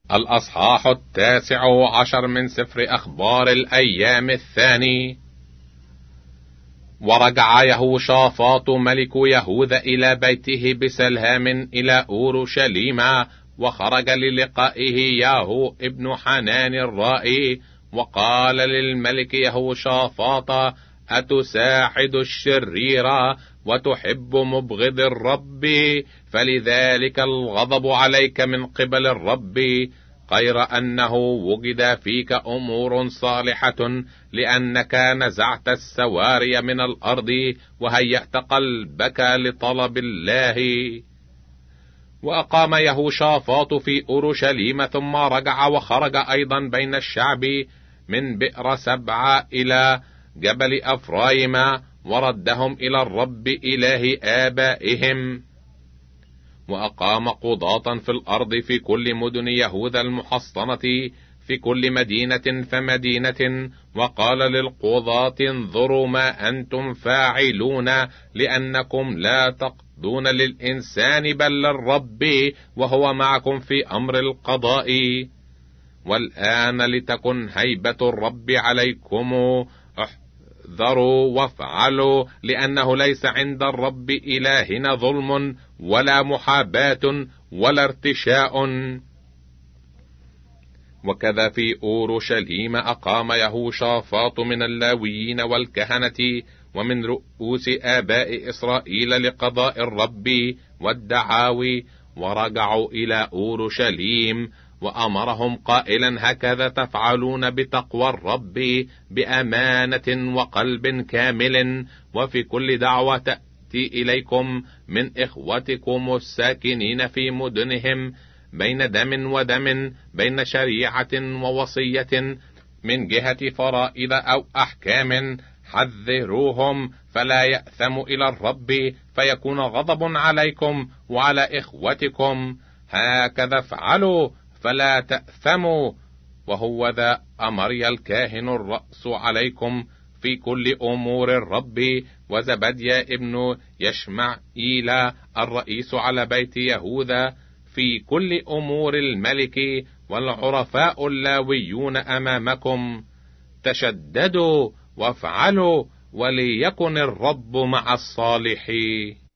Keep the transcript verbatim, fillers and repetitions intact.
الأصحاح التاسع عشر من سفر أخبار الأيام الثاني. ورجع يهوشافاط ملك يهوذا إلى بيته بسلام إلى أورشليم، وخرج للقائه ياهو ابن حنان الرائي، وقال للملك يهوشافاط: أتساعد الشرير وتحب مبغض الرب؟ فلذلك الغضب عليك من قبل الرب، غير أنه وجد فيك أمور صالحة، لأنك نزعت السواري من الأرض وهيأت قلبك لطلب الله. وأقام يهوشافاط في أورشليم، ثم رجع وخرج أيضا بين الشعب من بئر سبع إلى جبل أفرايم، وردهم إلى الرب إله آبائهم. وأقام قضاة في الأرض في كل مدن يهوذا المحصنة، في كل مدينة فمدينة، وقال للقضاة: انظروا ما أنتم فاعلون، لأنكم لا تقضون للإنسان بل للرب، وهو معكم في أمر القضاء. والآن لتكن هيبة الرب عليكم، احذروا وافعلوا، لأنه ليس عند الرب إلهنا ظلم ولا محاباة ولا ارتشاء. وكذا في أورشليم أقام يهوشافاط من اللاويين والكهنة ومن رؤوس آباء إسرائيل لقضاء الرب والدعاوي، ورجعوا إلى أورشليم، وأمرهم قائلا: هكذا تفعلون بتقوى الرب بأمانة وقلب كامل، وفي كل دعوة تأتي إليكم من إخوتكم الساكنين في مدنهم، بين دم ودم، بين شريعة ووصية، من جهة فرائض أو أحكام، حذروهم فلا يأثموا إلى الرب، فيكون غضب عليكم وعلى إخوتكم. هكذا افعلوا فلا تأثموا. وهو ذا أمري الكاهن الرأس عليكم في كل أمور الرب، وزبديا ابن يشمعيل الرئيس على بيت يهوذا في كل أمور الملك، والعرفاء اللاويون أمامكم. تشددوا وافعلوا، وليكن الرب مع الصالحين.